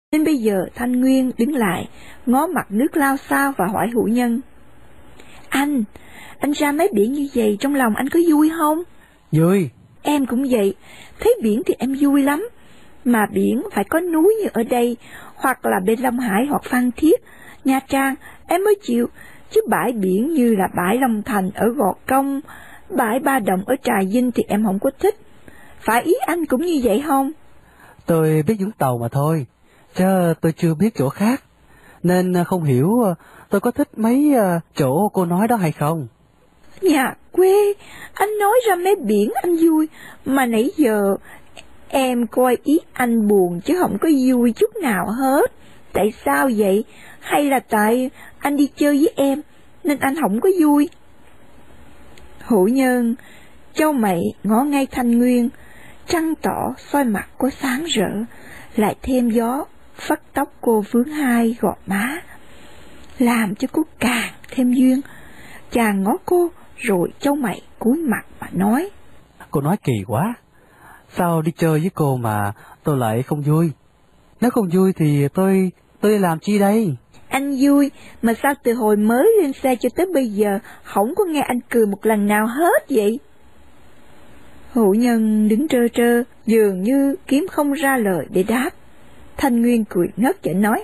Nên bây giờ Thanh Nguyên đứng lại, ngó mặt nước lao xao và hỏi Hữu Nhân. Anh ra mé biển như vậy trong lòng anh có vui không? Vui. Em cũng vậy, thấy biển thì em vui lắm. Mà biển phải có núi như ở đây, hoặc là bên Long Hải hoặc Phan Thiết, Nha Trang, em mới chịu. Chứ bãi biển như là bãi Long Thành ở Gò Công, bãi Ba Đồng ở Trà Vinh thì em không có thích. Phải ý anh cũng như vậy không? Tôi biết Vũng Tàu mà thôi, chứ tôi chưa biết chỗ khác, nên không hiểu tôi có thích mấy chỗ cô nói đó hay không. Nhà quê, anh nói ra mé biển anh vui, mà nãy giờ em coi ý anh buồn chứ không có vui chút nào hết. Tại sao vậy? Hay là tại anh đi chơi với em nên anh không có vui? Hữu Nhân châu mày ngó ngay Thanh Nguyên, trăng tỏ soi mặt cô sáng rỡ, lại thêm gió phất tóc cô vướng hai gò má, làm cho cô càng thêm duyên. Chàng ngó cô rồi châu mày cúi mặt mà nói. Cô nói kỳ quá, sao đi chơi với cô mà tôi lại không vui? Nếu không vui thì tôi làm chi đây? Anh vui, mà sao từ hồi mới lên xe cho tới bây giờ không có nghe anh cười một lần nào hết vậy? Hữu Nhân đứng trơ trơ, dường như kiếm không ra lời để đáp. Thanh Nguyên cười ngất và nói.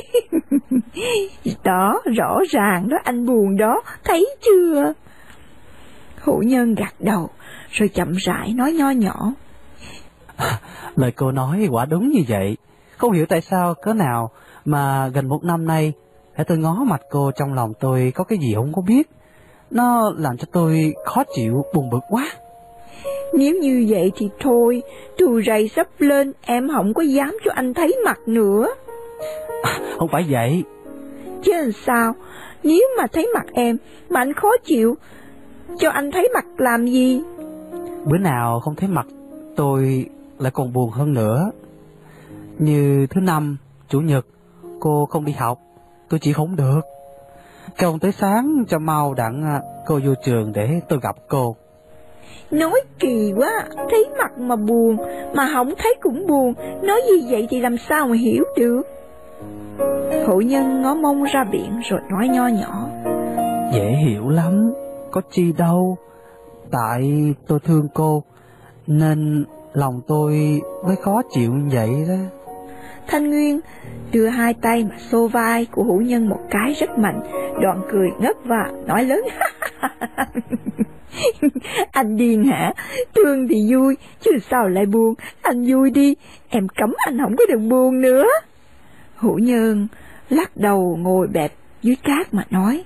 Đó, rõ ràng đó, anh buồn đó, thấy chưa? Hữu Nhân gật đầu, rồi chậm rãi nói nho nhỏ. Lời cô nói quả đúng như vậy. Không hiểu tại sao cớ nào mà gần 1 năm nay, để tôi ngó mặt cô trong lòng tôi có cái gì không có biết. Nó làm cho tôi khó chịu, buồn bực quá. Nếu như vậy thì thôi, trù rầy sắp lên, em không có dám cho anh thấy mặt nữa. Không phải vậy. Chứ làm sao, nếu mà thấy mặt em mà anh khó chịu, cho anh thấy mặt làm gì? Bữa nào không thấy mặt tôi lại còn buồn hơn nữa. Như thứ Năm, Chủ nhật, cô không đi học, tôi chỉ không được. Trông tới sáng cho mau đặng cô vô trường để tôi gặp cô. Nói kỳ quá, thấy mặt mà buồn, mà không thấy cũng buồn, nói như vậy thì làm sao mà hiểu được? Hữu Nhân ngó mông ra biển rồi nói nho nhỏ. Dễ hiểu lắm, có chi đâu. Tại tôi thương cô, nên lòng tôi mới khó chịu như vậy đó. Thanh Nguyên đưa hai tay mà xô vai của Hữu Nhân một cái rất mạnh, đoạn cười ngất và nói lớn. Anh điên hả? Thương thì vui, chứ sao lại buồn? Anh vui đi, em cấm anh không có được buồn nữa. Hữu Nhân lắc đầu ngồi bẹp dưới cát mà nói.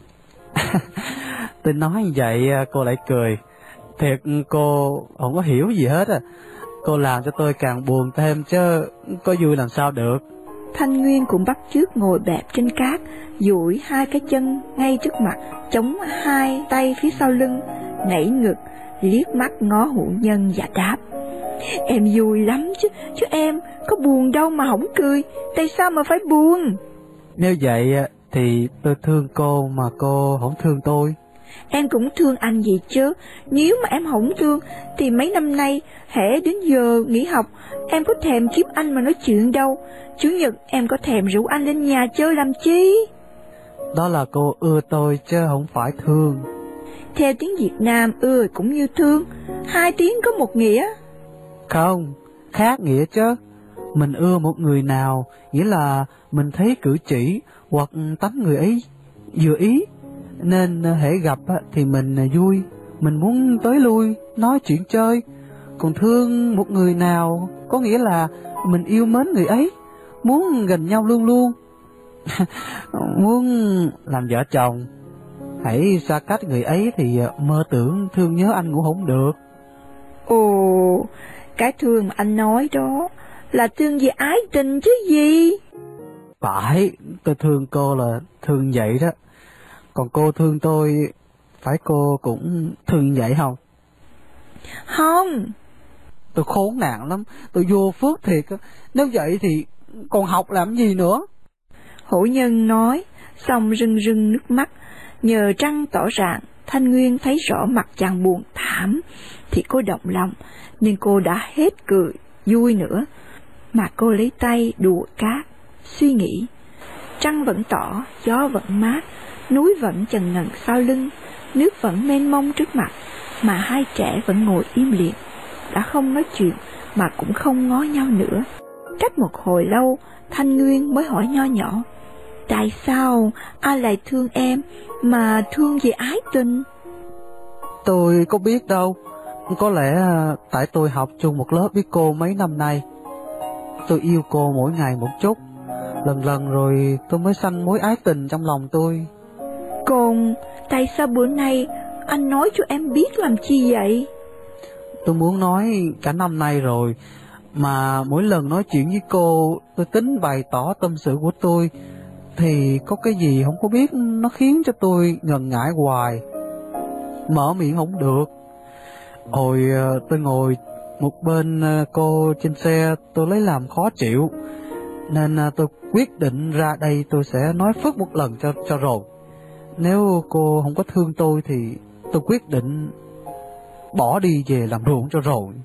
Tôi nói như vậy cô lại cười. Thiệt cô không có hiểu gì hết à. Cô làm cho tôi càng buồn thêm chứ có vui làm sao được. Thanh Nguyên cũng bắt chước ngồi bẹp trên cát, duỗi hai cái chân ngay trước mặt, chống hai tay phía sau lưng, nảy ngực, liếc mắt ngó Hữu Nhân và đáp. Em vui lắm chứ em có buồn đâu mà không cười, tại sao mà phải buồn? Nếu vậy thì tôi thương cô mà cô không thương tôi. Em cũng thương anh vậy chứ, nếu mà em không thương thì mấy năm nay hễ đến giờ nghỉ học em có thèm kiếm anh mà nói chuyện đâu. Chủ nhật em có thèm rủ anh lên nhà chơi làm chi? Đó là cô ưa tôi chứ không phải thương. Theo tiếng Việt Nam ưa cũng như thương, hai tiếng có một nghĩa. Không, khác nghĩa chứ. Mình ưa một người nào nghĩa là mình thấy cử chỉ hoặc tánh người ấy vừa ý, nên hễ gặp thì mình vui, mình muốn tới lui nói chuyện chơi. Còn thương một người nào có nghĩa là mình yêu mến người ấy, muốn gần nhau luôn luôn. Muốn làm vợ chồng. Hãy xa cách người ấy thì mơ tưởng thương nhớ anh cũng không được. Ồ, cái thương mà anh nói đó là thương về ái tình chứ gì? Phải, tôi thương cô là thương vậy đó. Còn cô thương tôi, phải cô cũng thương vậy không? Không. Tôi khốn nạn lắm, tôi vô phước thiệt. Nếu vậy thì còn học làm gì nữa? Hữu Nhân nói, xong rưng rưng nước mắt. Nhờ trăng tỏ rạng, Thanh Nguyên thấy rõ mặt chàng buồn thảm, thì cô động lòng, nên cô đã hết cười, vui nữa. mà cô lấy tay đùa cát, suy nghĩ. Trăng vẫn tỏ, gió vẫn mát, núi vẫn chần ngần sau lưng, nước vẫn mênh mông trước mặt, mà hai trẻ vẫn ngồi im lìm, đã không nói chuyện mà cũng không ngó nhau nữa. Cách một hồi lâu, Thanh Nguyên mới hỏi nho nhỏ: tại sao anh lại thương em mà thương về ái tình? Tôi có biết đâu, có lẽ tại tôi học chung một lớp với cô mấy năm nay. Tôi yêu cô mỗi ngày một chút, lần lần rồi tôi mới sanh mối ái tình trong lòng tôi. Còn tại sao bữa nay anh nói cho em biết làm chi vậy? Tôi muốn nói cả năm nay rồi, mà mỗi lần nói chuyện với cô, tôi tính bày tỏ tâm sự của tôi, thì có cái gì không có biết nó khiến cho tôi ngần ngại hoài, mở miệng không được. Hồi tôi ngồi một bên cô trên xe, tôi lấy làm khó chịu, nên tôi quyết định ra đây tôi sẽ nói phức một lần cho rồi. Nếu cô không có thương tôi thì tôi quyết định bỏ đi về làm ruộng cho rồi.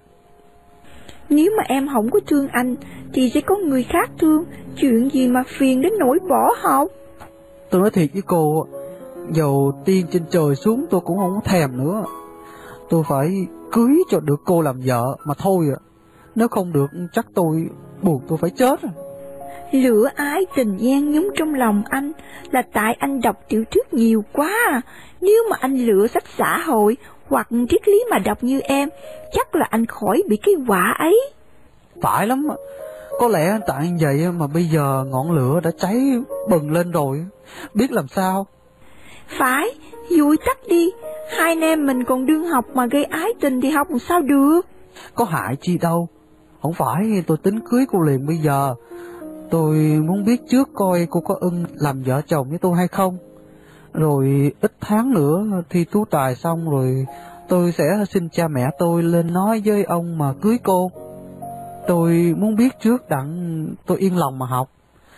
Nếu mà em không có thương anh thì sẽ có người khác thương, chuyện gì mà phiền đến nỗi bỏ học. Tôi nói thiệt với cô, dầu tiên trên trời xuống tôi cũng không thèm nữa. Tôi phải cưới cho được cô làm vợ mà thôi à. Nếu không được chắc tôi buộc tôi phải chết. Lửa ái tình gian nhúng trong lòng anh là tại anh đọc tiểu thuyết nhiều quá à. Nếu mà anh lựa sách xã hội hoặc triết lý mà đọc như em, chắc là anh khỏi bị cái quả ấy. Phải lắm, có lẽ tại vậy mà bây giờ ngọn lửa đã cháy bừng lên rồi, biết làm sao. Phải, vui tắt đi, hai anh em mình còn đương học mà gây ái tình thì học làm sao được. Có hại chi đâu, không phải tôi tính cưới cô liền bây giờ. Tôi muốn biết trước coi cô có ưng làm vợ chồng với tôi hay không. Rồi ít tháng nữa thi tú tài xong rồi tôi sẽ xin cha mẹ tôi lên nói với ông mà cưới cô. Tôi muốn biết trước đặng tôi yên lòng mà học.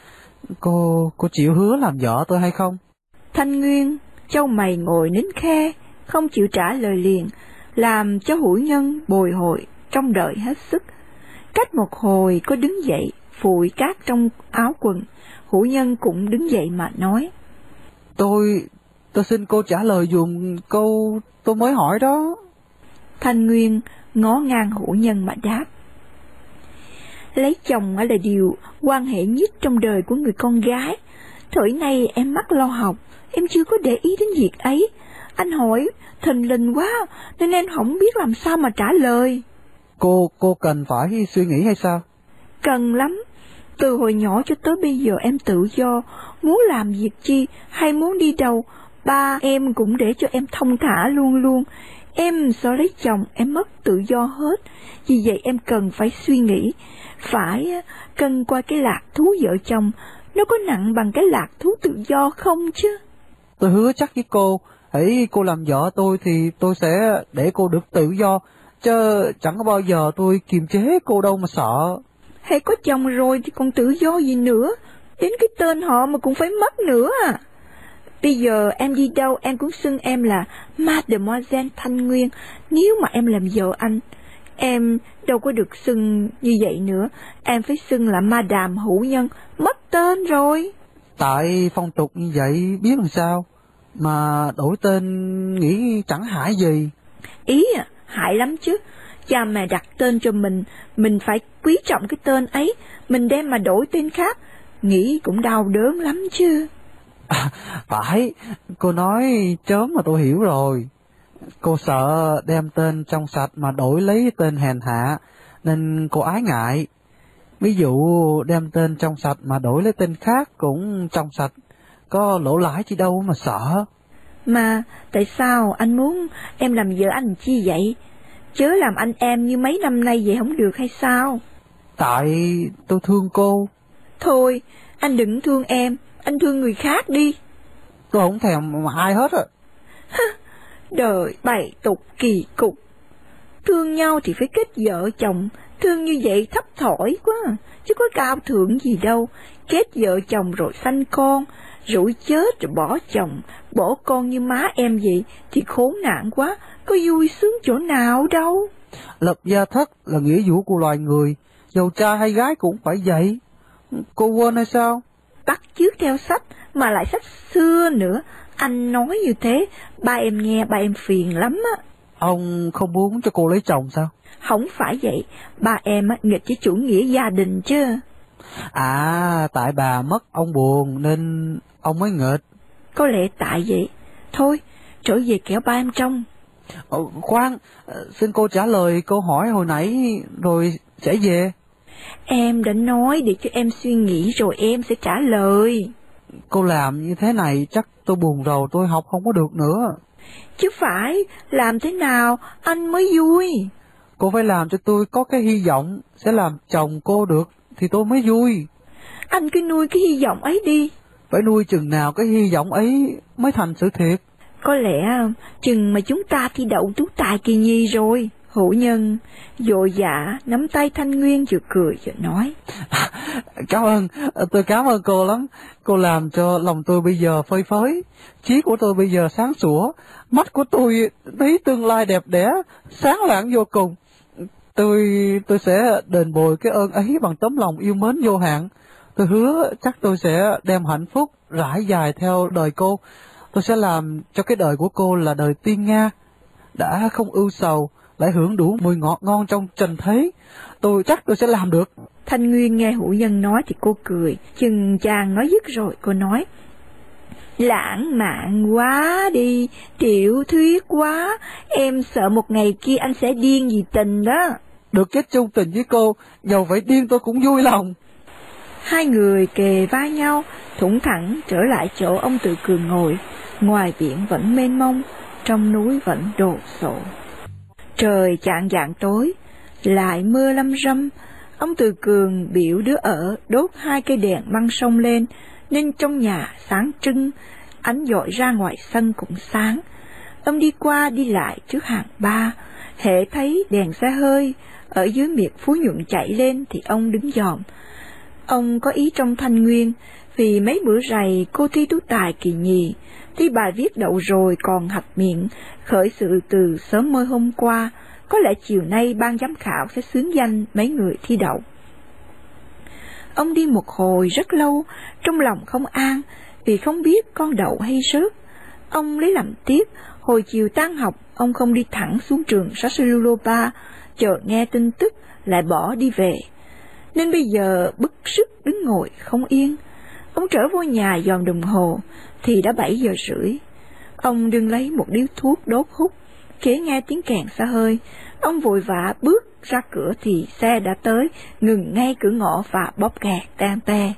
Cô chịu hứa làm vợ tôi hay không? Thanh Nguyên châu mày ngồi nín khe, không chịu trả lời liền, làm cho hữu nhân bồi hồi trong đợi hết sức. Cách một hồi có đứng dậy phủi cát trong áo quần, hữu nhân cũng đứng dậy mà nói: Tôi xin cô trả lời dùm câu tôi mới hỏi đó. Thanh Nguyên ngó ngang hữu nhân mà đáp: lấy chồng là điều quan hệ nhất trong đời của người con gái. Thời nay em mắc lo học, em chưa có để ý đến việc ấy. Anh hỏi thình lình quá nên em không biết làm sao mà trả lời. Cô cần phải suy nghĩ hay sao? Cần lắm. Từ hồi nhỏ cho tới bây giờ em tự do, muốn làm việc chi hay muốn đi đâu, ba em cũng để cho em thông thả luôn luôn. Em sợ lấy chồng em mất tự do hết, vì vậy em cần phải suy nghĩ, phải cân qua cái lạc thú vợ chồng, nó có nặng bằng cái lạc thú tự do không chứ. Tôi hứa chắc với cô, hãy cô làm vợ tôi thì tôi sẽ để cô được tự do, chứ chẳng có bao giờ tôi kiềm chế cô đâu mà sợ. Hay có chồng rồi thì còn tự do gì nữa, đến cái tên họ mà cũng phải mất nữa à. Bây giờ em đi đâu em cũng xưng em là Mademoiselle Thanh Nguyên. Nếu mà em làm vợ anh, em đâu có được xưng như vậy nữa, em phải xưng là Madame Hữu Nhân, mất tên rồi. Tại phong tục như vậy biết làm sao, mà đổi tên nghĩ chẳng hại gì. Ý à, hại lắm chứ. Cha mẹ đặt tên cho mình phải quý trọng cái tên ấy, mình đem mà đổi tên khác, nghĩ cũng đau đớn lắm chứ. Phải, cô nói chớm mà tôi hiểu rồi. Cô sợ đem tên trong sạch mà đổi lấy tên hèn hạ, nên cô ái ngại. Ví dụ đem tên trong sạch mà đổi lấy tên khác cũng trong sạch, có lỗ lãi chi đâu mà sợ. Mà tại sao anh muốn em làm vợ anh chi vậy? Chớ làm anh em như mấy năm nay vậy không được hay sao? Tại tôi thương cô. Thôi, anh đừng thương em, anh thương người khác đi. Tôi không thèm mà ai hết á. Đời bày tục kỳ cục. Thương nhau thì phải kết vợ chồng, thương như vậy thấp thỏi quá, chứ có cao thượng gì đâu. Kết vợ chồng rồi sanh con, rủi chết rồi bỏ chồng, bỏ con như má em vậy thì khốn nạn quá, có vui sướng chỗ nào đâu. Lập gia thất là nghĩa vụ của loài người, dầu trai hay gái cũng phải vậy. Cô quên hay sao? Bắt chước theo sách, mà lại sách xưa nữa. Anh nói như thế, ba em nghe ba em phiền lắm á. Ông không muốn cho cô lấy chồng sao? Không phải vậy, ba em nghịch với chủ nghĩa gia đình chứ. À, tại bà mất ông buồn nên ông mới nghịch. Có lẽ tại vậy. Thôi, trở về kẻo ba em trông. Khoan, xin cô trả lời câu hỏi hồi nãy rồi sẽ về. Em đã nói để cho em suy nghĩ rồi em sẽ trả lời. Cô làm như thế này chắc tôi buồn rầu, tôi học không có được nữa. Chứ phải, làm thế nào anh mới vui? Cô phải làm cho tôi có cái hy vọng sẽ làm chồng cô được thì tôi mới vui. Anh cứ nuôi cái hy vọng ấy đi. Phải nuôi chừng nào cái hy vọng ấy mới thành sự thiệt. Có lẽ chừng mà chúng ta thi đậu tú tài kỳ nhi rồi. Hữu Nhân vội vã nắm tay Thanh Nguyên vừa cười vừa nói. Cảm ơn, tôi cảm ơn cô lắm. Cô làm cho lòng tôi bây giờ phơi phới, trí của tôi bây giờ sáng sủa, mắt của tôi thấy tương lai đẹp đẽ, sáng lạng vô cùng. Tôi sẽ đền bồi cái ơn ấy bằng tấm lòng yêu mến vô hạn. Tôi hứa chắc tôi sẽ đem hạnh phúc rải dài theo đời cô. Tôi sẽ làm cho cái đời của cô là đời tiên nga, đã không ưu sầu, lại hưởng đủ mùi ngọt ngon trong trần thế. Tôi chắc tôi sẽ làm được. Thanh Nguyên nghe Hữu Nhân nói thì cô cười, chừng chàng nói dứt rồi cô nói. Lãng mạn quá đi, tiểu thuyết quá, em sợ một ngày kia anh sẽ điên vì tình đó. Được kết chung tình với cô, dầu phải điên tôi cũng vui lòng. Hai người kề vai nhau, thủng thẳng trở lại chỗ ông Tự Cường ngồi. Ngoài biển vẫn mênh mông, trong núi vẫn đồ sộ. Trời chạng vạng tối, lại mưa lâm râm. Ông Tự Cường biểu đứa ở đốt 2 cây đèn băng sông lên, nên trong nhà sáng trưng, ánh dọi ra ngoài sân cũng sáng. Ông đi qua đi lại trước hàng ba, hễ thấy đèn xe hơi ở dưới miệt Phú Nhuận chạy lên thì ông đứng dòm. Ông có ý trong Thanh Nguyên, vì mấy bữa rày cô thi tú tài kỳ nhì, thi bài viết đậu rồi còn hạch miệng, khởi sự từ sớm mơ hôm qua, có lẽ chiều nay ban giám khảo sẽ xướng danh mấy người thi đậu. Ông đi một hồi rất lâu, trong lòng không an, vì không biết con đậu hay rớt. Ông lấy làm tiếc, hồi chiều tan học, ông không đi thẳng xuống trường Sassululopa, chợt nghe tin tức, lại bỏ đi về. Nên bây giờ bức sức đứng ngồi không yên. Ông trở vô nhà dòm đồng hồ, thì đã 7 giờ rưỡi. Ông đừng lấy một điếu thuốc đốt hút, khẽ nghe tiếng kèn xa hơi. Ông vội vã bước ra cửa thì xe đã tới, ngừng ngay cửa ngõ và bóp kẹt tan te.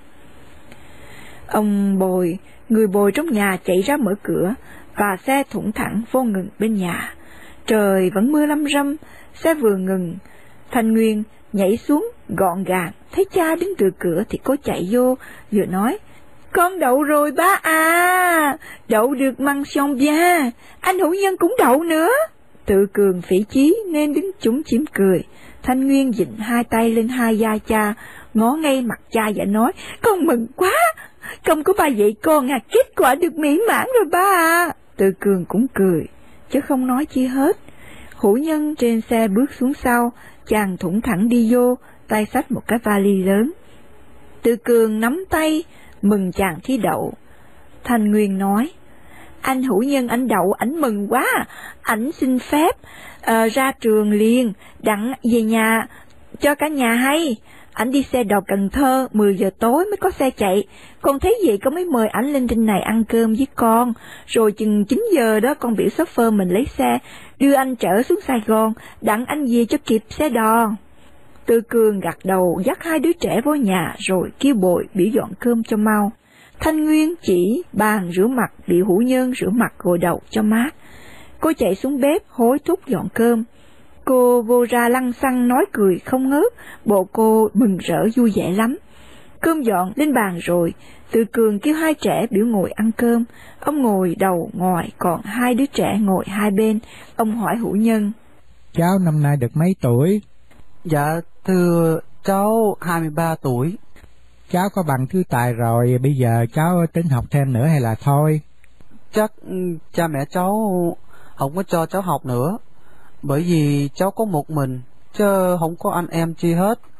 Ông người bồi trong nhà chạy ra mở cửa, và xe thủng thẳng vô ngừng bên nhà. Trời vẫn mưa lâm râm, xe vừa ngừng, Thanh Nguyên nhảy xuống gọn gàng, thấy cha đứng từ cửa thì cô chạy vô, vừa nói, con đậu rồi ba à, đậu được mention bien, anh Hữu Nhân cũng đậu nữa. Tự Cường phỉ chí nên đứng chúm chím cười. Thanh Nguyên vịn 2 tay lên 2 vai cha, ngó ngay mặt cha và nói, con mừng quá, không có ba dạy con à, kết quả được mỹ mãn rồi ba à. Tự Cường cũng cười, chứ không nói chi hết. Hữu Nhân trên xe bước xuống sau, chàng thủng thẳng đi vô, tay xách một cái vali lớn. Tự Cường nắm tay, mừng chàng thi đậu. Thanh Nguyên nói, anh Hữu Nhân anh đậu, ảnh mừng quá, ảnh xin phép ra trường liền, đặng về nhà cho cả nhà hay. Ảnh đi xe đò Cần Thơ, 10 giờ tối mới có xe chạy. Con thấy vậy con mới mời ảnh lên trên này ăn cơm với con. Rồi chừng 9 giờ đó con biểu shopper mình lấy xe, đưa anh trở xuống Sài Gòn, đặng anh về cho kịp xe đò. Tự Cường gật đầu dắt 2 đứa trẻ vô nhà rồi kêu bồi biểu dọn cơm cho mau. Thanh Nguyên chỉ bàn rửa mặt, biểu Hữu Nhân rửa mặt gội đầu cho mát. Cô chạy xuống bếp hối thúc dọn cơm. Cô vô ra lăng xăng nói cười không ngớt, bộ cô mừng rỡ vui vẻ lắm. Cơm dọn lên bàn rồi, Tự Cường kêu 2 trẻ biểu ngồi ăn cơm. Ông ngồi đầu ngoài, còn 2 đứa trẻ ngồi hai bên. Ông hỏi Hữu Nhân, cháu năm nay được mấy tuổi? Dạ thưa cháu 23 tuổi. Cháu có bằng thứ tài rồi, bây giờ cháu tính học thêm nữa hay là thôi? Chắc cha mẹ cháu không có cho cháu học nữa, bởi vì cháu có một mình, chứ không có anh em chi hết.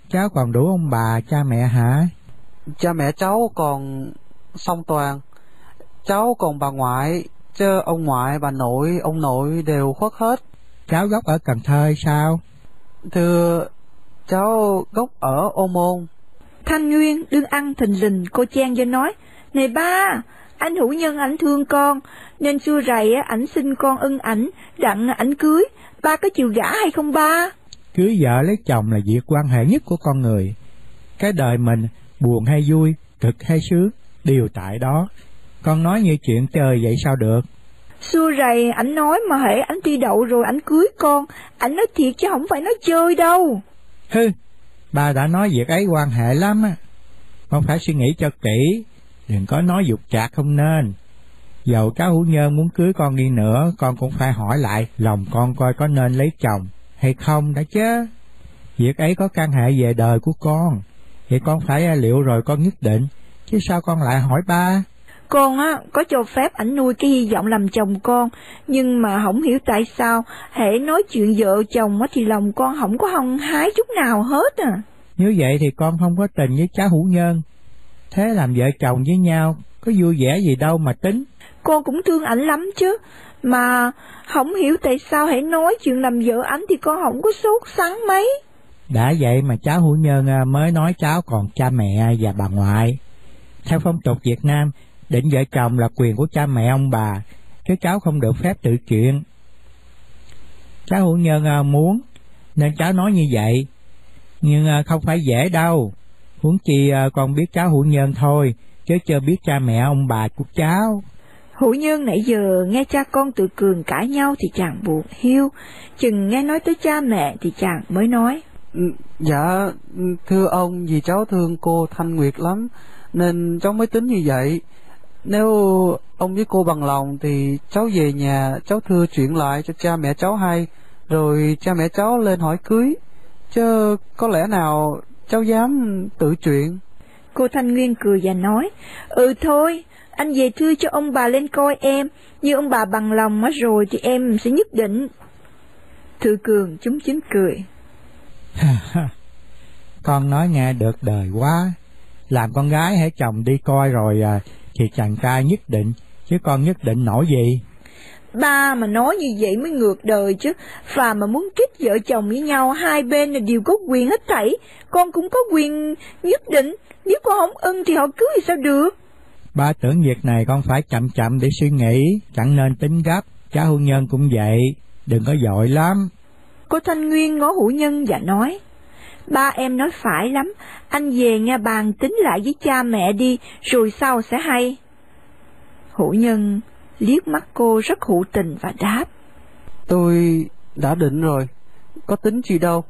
cháu còn đủ ông bà, cha mẹ hả? Cha mẹ cháu còn song toàn, cháu còn bà ngoại, chứ ông ngoại, bà nội, ông nội đều khuất hết. Cháu gốc ở Cần Thơ sao? Thưa, cháu gốc ở Ô Môn. Thanh Nguyên đương ăn thình lình, cô chen vô nói, này ba, anh Hữu Nhân ảnh thương con, nên xưa rày ảnh xin con ưng ảnh, đặng ảnh cưới, ba có chịu gả hay không ba? Cưới vợ lấy chồng là việc quan hệ nhất của con người. Cái đời mình, buồn hay vui, cực hay sướng, đều tại đó. Con nói như chuyện trời vậy sao được? Xưa rày ảnh nói mà hễ ảnh thi đậu rồi ảnh cưới con, ảnh nói thiệt chứ không phải nói chơi đâu. Hừ, ba đã nói việc ấy quan hệ lắm á. Con phải suy nghĩ cho kỹ, đừng có nói dục chạc không nên. Dầu cháu Hữu Nhân muốn cưới con đi nữa, con cũng phải hỏi lại lòng con coi có nên lấy chồng hay không đã chứ. Việc ấy có căn hệ về đời của con, thì con phải liệu rồi con nhất định, chứ sao con lại hỏi ba? Con có cho phép ảnh nuôi cái hy vọng làm chồng con, nhưng mà không hiểu tại sao hễ nói chuyện vợ chồng thì lòng con không có hăng hái chút nào hết à. Như vậy thì con không có tình với cháu Hữu Nhân, thế làm vợ chồng với nhau có vui vẻ gì đâu mà tính. Con cũng thương ảnh lắm chứ, mà không hiểu tại sao hãy nói chuyện làm vợ ảnh thì con không có sốt sắng mấy. Đã vậy mà cháu Hữu Nhân mới nói cháu còn cha mẹ và bà ngoại. Theo phong tục Việt Nam, định vợ chồng là quyền của cha mẹ ông bà, chứ cháu không được phép tự chuyện. Cháu Hữu Nhân muốn nên cháu nói như vậy, nhưng không phải dễ đâu. Huống chi con biết cháu Hữu Nhân thôi, chứ chưa biết cha mẹ ông bà của cháu. Hữu Nhân nãy giờ nghe cha con tự Cường cãi nhau thì chàng buồn hiu, chừng nghe nói tới cha mẹ thì chàng mới nói. Dạ, thưa ông, vì cháu thương cô Thanh Nguyệt lắm, nên cháu mới tính như vậy. Nếu ông với cô bằng lòng thì cháu về nhà, cháu thưa chuyện lại cho cha mẹ cháu hay, rồi cha mẹ cháu lên hỏi cưới, chứ có lẽ nào cháu dám tự chuyện. Cô Thanh Nguyên cười và nói, thôi, anh về thưa cho ông bà lên coi em, như ông bà bằng lòng rồi thì em sẽ nhất định. Thư Cường chúng chính cười. Con nói nghe được đời quá. Làm con gái hãy chồng đi coi rồi thì chàng trai nhất định, chứ con nhất định nổi gì. Ba mà nói như vậy mới ngược đời chứ. Phà mà muốn kết vợ chồng với nhau, hai bên là đều có quyền hết thảy. Con cũng có quyền nhất định. Nếu con không ưng thì họ cưới thì sao được. Ba tưởng việc này con phải chậm chậm để suy nghĩ, chẳng nên tính gấp. Cháu Hữu Nhân cũng vậy, đừng có vội lắm. Cô Thanh Nguyên ngó Hữu Nhân và nói, ba em nói phải lắm, anh về nghe bàn tính lại với cha mẹ đi, rồi sau sẽ hay. Hữu Nhân liếc mắt cô rất hữu tình và đáp, tôi đã định rồi, có tính gì đâu.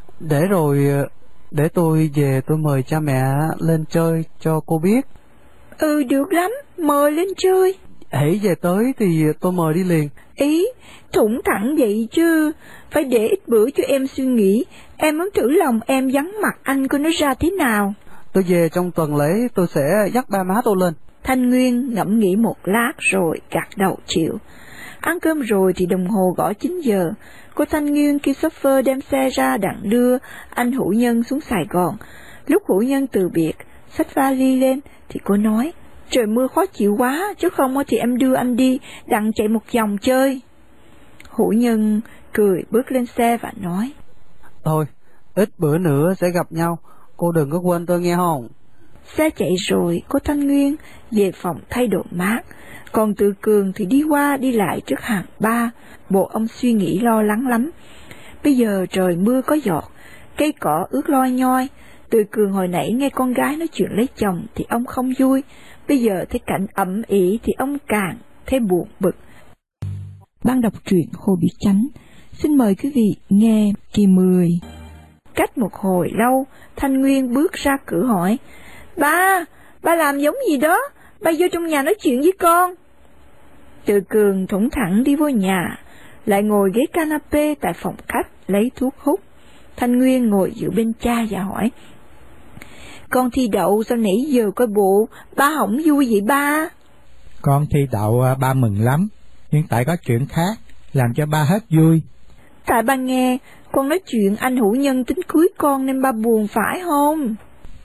Để tôi về tôi mời cha mẹ lên chơi cho cô biết. Được lắm, mời lên chơi. Hãy về tới thì tôi mời đi liền. Ý, thủng thẳng vậy chứ, phải để ít bữa cho em suy nghĩ, em muốn thử lòng em vắng mặt anh coi nó ra thế nào. Tôi về trong tuần lễ tôi sẽ dắt ba má tôi lên. Thanh Nguyên ngẫm nghĩ một lát rồi gật đầu chịu. Ăn cơm rồi thì đồng hồ gõ 9 giờ, cô Thanh Nguyên kêu chauffeur đem xe ra đặng đưa anh Hữu Nhân xuống Sài Gòn. Lúc Hữu Nhân từ biệt, xách vali lên thì cô nói, trời mưa khó chịu quá, chứ không thì em đưa anh đi, đặng chạy một vòng chơi. Hữu Nhân cười bước lên xe và nói, thôi, ít bữa nữa sẽ gặp nhau, cô đừng có quên tôi nghe không? Xe chạy rồi, cô Thanh Nguyên về phòng thay đồ mát, còn Tự Cường thì đi qua đi lại trước hàng ba, bộ ông suy nghĩ lo lắng lắm. Bây giờ trời mưa có giọt, cây cỏ ướt loi nhoi. Tự Cường hồi nãy nghe con gái nói chuyện lấy chồng thì ông không vui, bây giờ thấy cảnh ẩm ĩ thì ông càng thấy buồn bực. Ban đọc truyện Hồ Bí Chánh xin mời quý vị nghe kỳ 10. Cách một hồi lâu, Thanh Nguyên bước ra cửa hỏi, ba làm giống gì đó, ba vô trong nhà nói chuyện với con. Tự Cường thủng thẳng đi vô nhà, lại ngồi ghế canapé tại phòng khách lấy thuốc hút. Thanh Nguyên ngồi giữa bên cha và hỏi, con thi đậu sao nãy giờ coi bộ, ba không vui vậy ba? Con thi đậu ba mừng lắm, nhưng tại có chuyện khác, làm cho ba hết vui. Tại ba nghe, Con nói chuyện anh hữu nhân tính cưới con nên ba buồn phải không?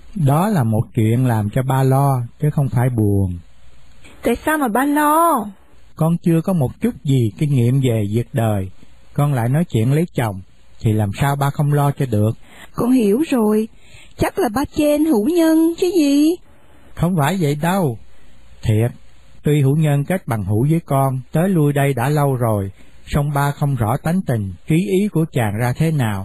Đó là một chuyện làm cho ba lo, chứ không phải buồn. Tại sao mà ba lo? Con chưa có một chút gì kinh nghiệm về việc đời, con lại nói chuyện lấy chồng, thì làm sao ba không lo cho được? Con hiểu rồi, chắc là ba chê anh hữu nhân chứ gì? Không phải vậy đâu. Thiệt, tuy hữu nhân kết bằng hữu với con, tới lui đây đã lâu rồi, song ba không rõ tánh tình, trí ý của chàng ra thế nào.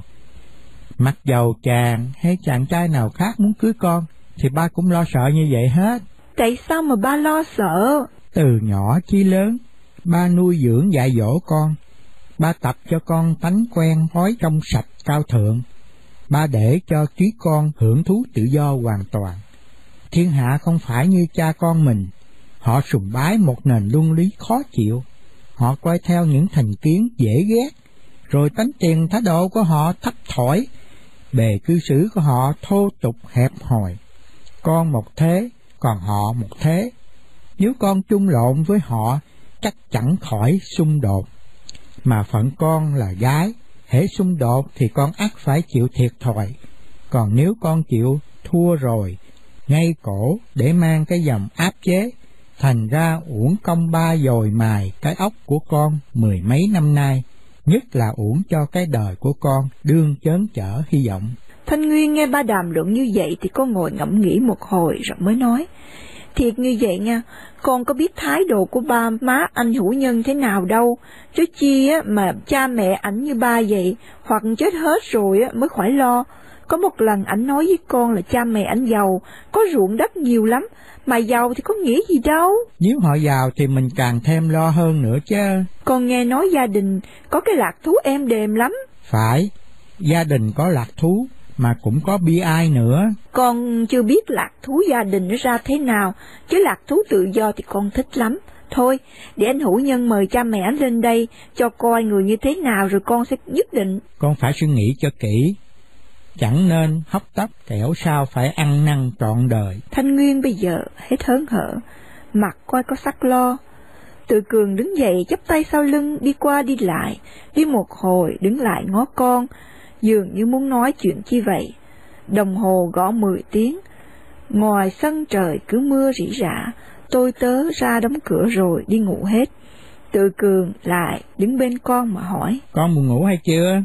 Mặc dầu chàng hay chàng trai nào khác muốn cưới con, thì ba cũng lo sợ như vậy hết. Tại sao mà ba lo sợ? Từ nhỏ chí lớn, ba nuôi dưỡng dạy dỗ con. Ba tập cho con tánh quen thói trong sạch cao thượng. Ba để cho trí con hưởng thú tự do hoàn toàn. Thiên hạ không phải như cha con mình, họ sùng bái một nền luân lý khó chịu. Họ coi theo những thành kiến dễ ghét, rồi tánh tiền thái độ của họ thấp thỏi, bề cư xử của họ thô tục hẹp hòi. Con một thế, còn họ một thế. Nếu con chung lộn với họ, chắc chẳng khỏi xung đột. Mà phận con là gái, hễ xung đột thì con ắt phải chịu thiệt thòi. Còn nếu con chịu thua rồi, ngay cổ để mang cái dòng áp chế, thành ra uổng công ba dồi mài cái óc của con 10 mấy năm nay, nhất là uổng cho cái đời của con đương chớn chở hy vọng. Thanh Nguyên nghe ba đàm luận như vậy thì con ngồi ngẫm nghĩ một hồi rồi mới nói, thiệt như vậy nha, con có biết thái độ của ba má anh hữu nhân thế nào đâu, chứ chi á mà cha mẹ ảnh như ba vậy, hoặc chết hết rồi á mới khỏi lo. Có một lần ảnh nói với con là cha mẹ ảnh giàu, có ruộng đất nhiều lắm, mà giàu thì có nghĩa gì đâu. Nếu họ giàu thì mình càng thêm lo hơn nữa chứ. Con nghe nói gia đình có cái lạc thú êm đềm lắm. Phải, gia đình có lạc thú, mà cũng có bi ai nữa. Con chưa biết lạc thú gia đình nó ra thế nào, chứ lạc thú tự do thì con thích lắm. Thôi, để anh hữu nhân mời cha mẹ anh lên đây, cho coi người như thế nào rồi con sẽ quyết định. Con phải suy nghĩ cho kỹ, chẳng nên hấp tấp kẻo sao phải ăn năn trọn đời. Thanh Nguyên bây giờ hết hớn hở, mặt coi có sắc lo. Tự Cường đứng dậy chắp tay sau lưng, đi qua đi lại, đi một hồi đứng lại ngó con, dường như muốn nói chuyện chi vậy. Đồng hồ gõ 10 tiếng, ngoài sân trời cứ mưa rỉ rả, tôi tớ ra đóng cửa rồi đi ngủ hết. Tự Cường lại đứng bên con mà hỏi, con buồn ngủ hay chưa?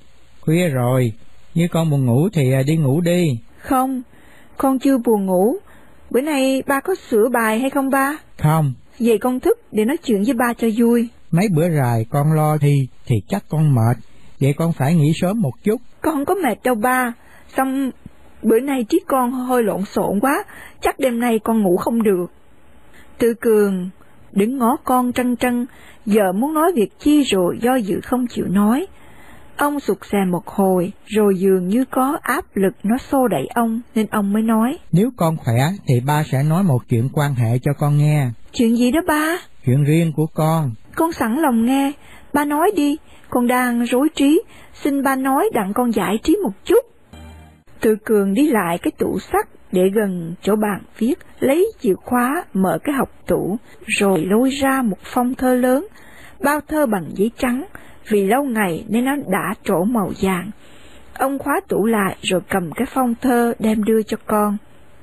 Khuya rồi, nếu con buồn ngủ thì đi ngủ đi. Không, con chưa buồn ngủ. Bữa nay ba có sửa bài hay không ba? Không. Vậy con thức để nói chuyện với ba cho vui. Mấy bữa rày con lo thi thì chắc con mệt, vậy con phải nghỉ sớm một chút. Con không có mệt đâu ba, xong bữa nay trí con hơi lộn xộn quá, chắc đêm nay con ngủ không được. Tự Cường đứng ngó con trân trân, giờ muốn nói việc chi rồi do dự không chịu nói. Ông sụt sè một hồi, rồi dường như có áp lực nó xô đẩy ông, nên ông mới nói, nếu con khỏe thì ba sẽ nói một chuyện quan hệ cho con nghe. Chuyện gì đó ba? Chuyện riêng của con. Con sẵn lòng nghe, ba nói đi, con đang rối trí, xin ba nói đặng con giải trí một chút. Tự Cường đi lại cái tủ sắt để gần chỗ bàn viết, lấy chìa khóa mở cái hộc tủ, rồi lôi ra một phong thơ lớn, bao thơ bằng giấy trắng, vì lâu ngày nên nó đã trổ màu vàng. Ông khóa tủ lại rồi cầm cái phong thơ đem đưa cho con.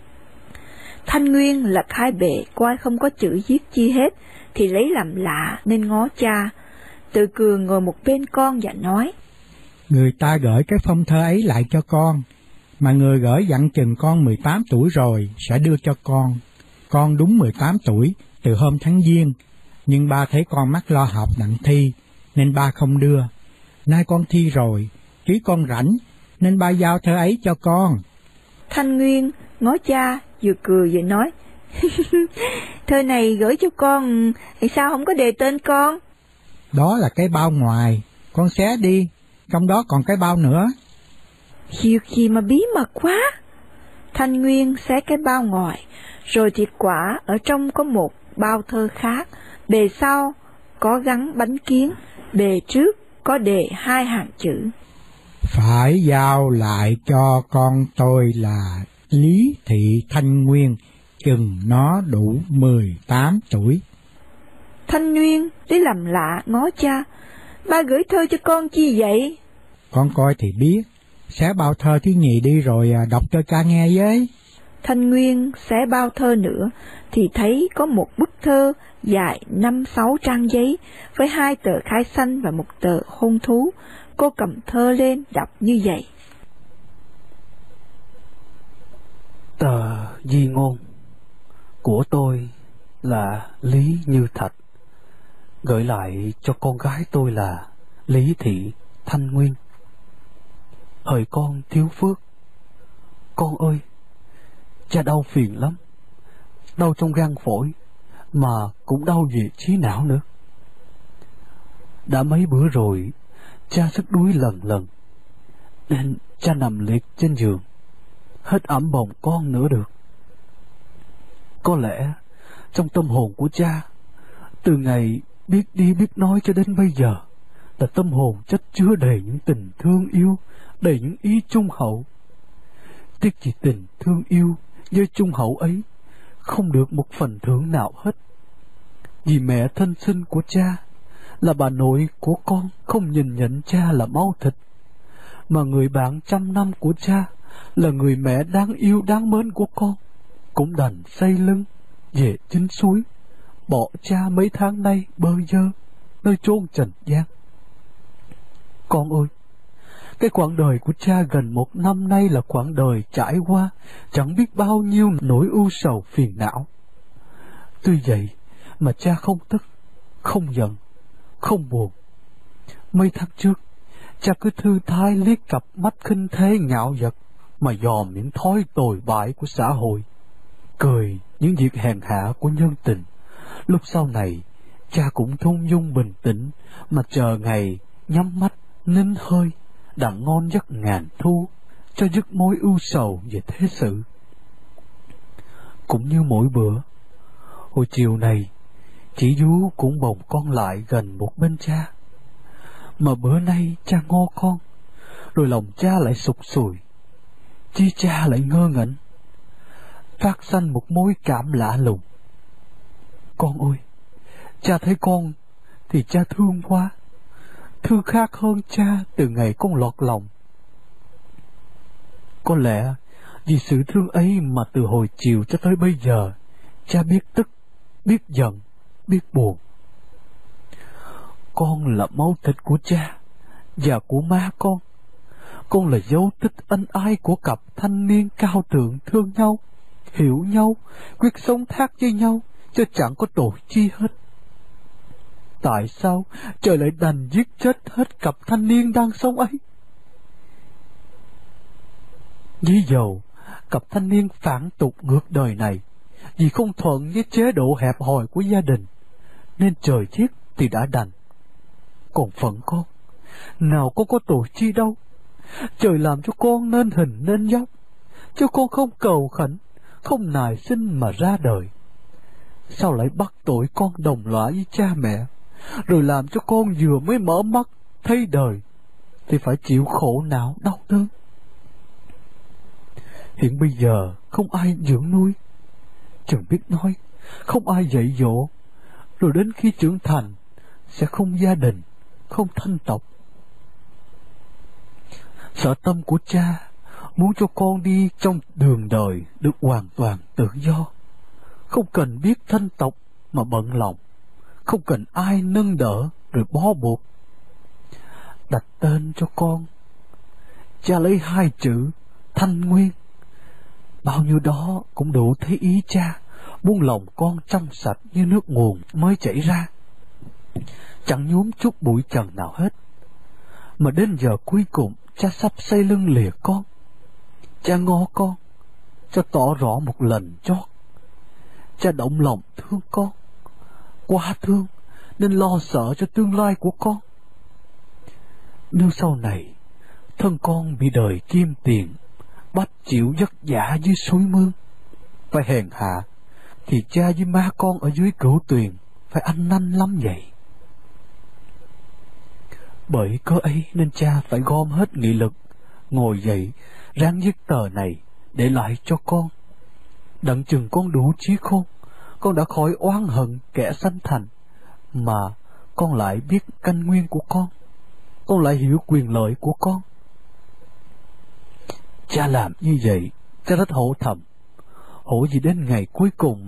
Thanh Nguyên lật hai bề coi không có chữ viết chi hết, thì lấy làm lạ nên ngó cha. Tự Cường ngồi một bên con và nói, người ta gửi cái phong thơ ấy lại cho con, mà người gửi dặn chừng con 18 tuổi rồi sẽ đưa cho con. Con đúng 18 tuổi từ hôm tháng Giêng, nhưng ba thấy con mắc lo học nặng thi nên ba không đưa. Nay con thi rồi, trí con rảnh nên ba giao thơ ấy cho con. Thanh Nguyên ngó cha vừa cười vừa nói, thơ này gửi cho con thì sao không có đề tên con? Đó là cái bao ngoài, con xé đi, trong đó còn cái bao nữa. Việc gì mà bí mật quá. Thanh Nguyên xé cái bao ngoài, rồi thiệt quả ở trong có một bao thơ khác, bề sau có gắn bánh kiến, bề trước có đề 2 hàng chữ. Phải giao lại cho con tôi là Lý Thị Thanh Nguyên, chừng nó đủ 18 tuổi. Thanh Nguyên lấy làm lạ ngó cha, ba gửi thơ cho con chi vậy? Con coi thì biết. Xé bao thơ thứ nhì đi rồi đọc cho cha nghe với. Thanh Nguyên xé bao thơ nữa thì thấy có một bức thơ dài 5-6 trang giấy với 2 tờ khai xanh và 1 tờ hôn thú. Cô cầm thơ lên đọc như vậy. Tờ di ngôn của tôi là Lý Như Thạch, gửi lại cho con gái tôi là Lý Thị Thanh Nguyên. Hỡi con thiếu phước, con ơi, cha đau phiền lắm, đau trong gan phổi mà cũng đau về trí não nữa. Đã mấy bữa rồi cha rất đuối lần lần, nên cha nằm liệt trên giường, hết ẵm bồng con nữa được. Có lẽ trong tâm hồn của cha, từ ngày biết đi biết nói cho đến bây giờ, là tâm hồn chất chứa đầy những tình thương yêu, đầy những ý trung hậu. Tiếc chỉ tình thương yêu với trung hậu ấy không được một phần thưởng nào hết. Vì mẹ thân sinh của cha là bà nội của con không nhìn nhận cha là máu thịt, mà người bạn trăm năm của cha là người mẹ đáng yêu đáng mến của con, cũng đành xây lưng về chính suối, bỏ cha mấy tháng nay bơ vơ nơi chốn trần gian. Con ơi, cái quãng đời của cha gần 1 năm nay là quãng đời trải qua chẳng biết bao nhiêu nỗi ưu sầu phiền não. Tuy vậy mà cha không tức, không giận, không buồn. Mấy tháng trước, cha cứ thư thái liếc cặp mắt khinh thế ngạo vật mà dòm những thói tồi bại của xã hội, cười những việc hèn hạ của nhân tình. Lúc sau này, cha cũng thong dong bình tĩnh mà chờ ngày nhắm mắt nín hơi đặng ngon giấc ngàn thu, cho dứt mối ưu sầu về thế sự. Cũng như mỗi bữa, hồi chiều này chị Vú cũng bồng con lại gần một bên cha, mà bữa nay cha ngo con, rồi lòng cha lại sụt sùi, chi cha lại ngơ ngẩn, phát sanh một mối cảm lạ lùng. Con ơi, cha thấy con thì cha thương quá, thương khác hơn cha từ ngày con lọt lòng. Có lẽ vì sự thương ấy mà từ hồi chiều cho tới bây giờ, cha biết tức, biết giận, biết buồn. Con là máu thịt của cha và của má con. Con là dấu tích ân ái của cặp thanh niên cao thượng thương nhau, hiểu nhau, quyết sống thác với nhau, chứ chẳng có tội chi hết. Tại sao trời lại đành giết chết hết cặp thanh niên đang sống ấy? Dĩ dầu cặp thanh niên phản tục ngược đời này, vì không thuận với chế độ hẹp hòi của gia đình, nên trời giết thì đã đành. Còn phận con, nào con có tội chi đâu. Trời làm cho con nên hình nên dáng, chứ con không cầu khẩn, không nài xin mà ra đời. Sao lại bắt tội con đồng lõa với cha mẹ, rồi làm cho con vừa mới mở mắt thấy đời thì phải chịu khổ não đau đớn. Hiện bây giờ không ai dưỡng nuôi, chẳng biết nói, không ai dạy dỗ, rồi đến khi trưởng thành sẽ không gia đình, không thân tộc. Sở tâm của cha muốn cho con đi trong đường đời được hoàn toàn tự do, không cần biết thân tộc mà bận lòng, không cần ai nâng đỡ rồi bó buộc. Đặt tên cho con, cha lấy 2 chữ Thanh Nguyên. Bao nhiêu đó cũng đủ thấy ý cha muốn lòng con trong sạch như nước nguồn mới chảy ra, chẳng nhuốm chút bụi trần nào hết. Mà đến giờ cuối cùng cha sắp xây lưng lìa con, cha ngó con cho tỏ rõ một lần chót. Cha động lòng thương con, quá thương nên lo sợ cho tương lai của con. Nếu sau này thân con bị đời kim tiền bắt chịu vất vả dưới suối mương, phải hèn hạ, thì cha với má con ở dưới Cửu Tuyền phải ăn năn lắm vậy. Bởi cớ ấy nên cha phải gom hết nghị lực, ngồi dậy ráng viết tờ này để lại cho con. Đặng chừng con đủ trí khôn, con đã khỏi oán hận kẻ sanh thành, mà con lại biết căn nguyên của con. con lại hiểu quyền lợi của con. Cha làm như vậy, cha rất hổ thầm, hổ gì đến ngày cuối cùng